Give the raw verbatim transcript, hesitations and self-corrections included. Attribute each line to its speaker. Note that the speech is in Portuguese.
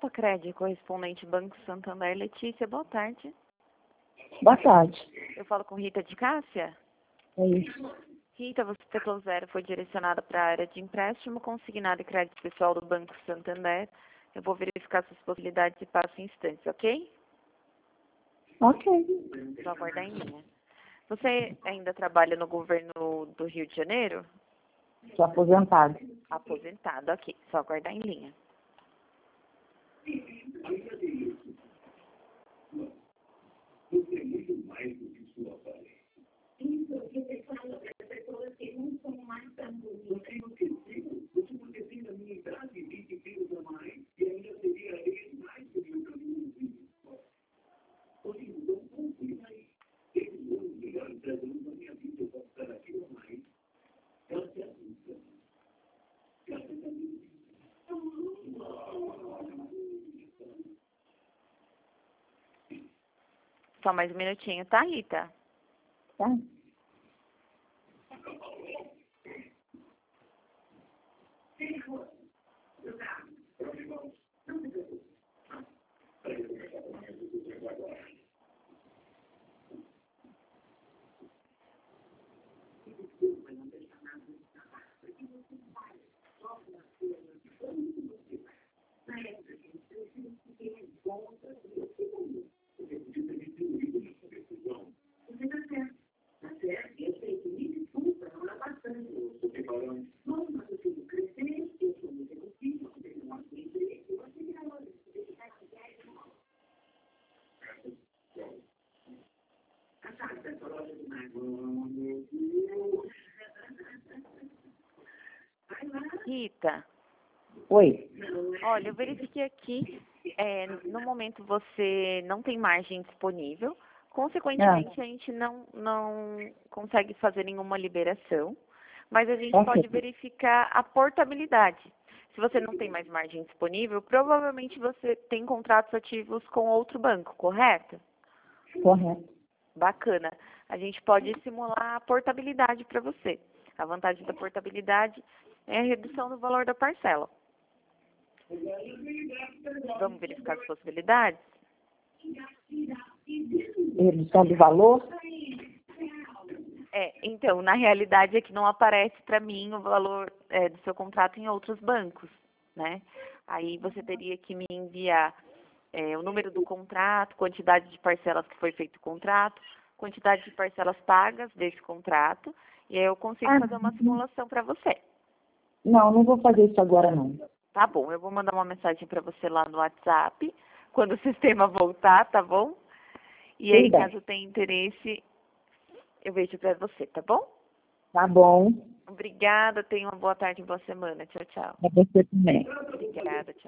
Speaker 1: Alfacred, correspondente Banco Santander. Letícia, boa tarde.
Speaker 2: Boa tarde.
Speaker 1: Eu falo com Rita de Cássia?
Speaker 2: É isso.
Speaker 1: Rita, você teclou zero, foi direcionada para a área de empréstimo, consignado e crédito pessoal do Banco Santander. Eu vou verificar suas possibilidades e passo em instantes, ok?
Speaker 2: Ok.
Speaker 1: Só aguardar em linha. Você ainda trabalha no governo do Rio de Janeiro?
Speaker 2: Estou aposentado.
Speaker 1: Aposentado, ok. Só aguardar em linha. Só mais um minutinho, tá, Rita?
Speaker 2: Tá?
Speaker 1: Rita,
Speaker 2: Oi.
Speaker 1: olha, eu verifiquei aqui, é, no momento você não tem margem disponível, consequentemente a gente não, não consegue fazer nenhuma liberação, mas a gente
Speaker 2: Ok.
Speaker 1: pode verificar a portabilidade. Se você não tem mais margem disponível, provavelmente você tem contratos ativos com outro banco, correto?
Speaker 2: Correto.
Speaker 1: Bacana. A gente pode simular a portabilidade para você. A vantagem da portabilidade é a redução do valor da parcela. Vamos verificar as possibilidades?
Speaker 2: Redução do valor?
Speaker 1: É, então, na realidade é que não aparece para mim o valor é, do seu contrato em outros bancos, né? Aí você teria que me enviar é, o número do contrato, quantidade de parcelas que foi feito o contrato, quantidade de parcelas pagas desse contrato, e aí eu consigo
Speaker 2: Ah,
Speaker 1: fazer uma simulação para você.
Speaker 2: Não, não vou fazer isso agora, não.
Speaker 1: Tá bom, eu vou mandar uma mensagem para você lá no WhatsApp, quando o sistema voltar, tá bom? E aí,
Speaker 2: Tudo bem.
Speaker 1: caso tenha interesse, eu vejo para você, tá bom?
Speaker 2: Tá bom.
Speaker 1: Obrigada, tenha uma boa tarde e boa semana. Tchau, tchau.
Speaker 2: Pra você também.
Speaker 1: Obrigada, tchau.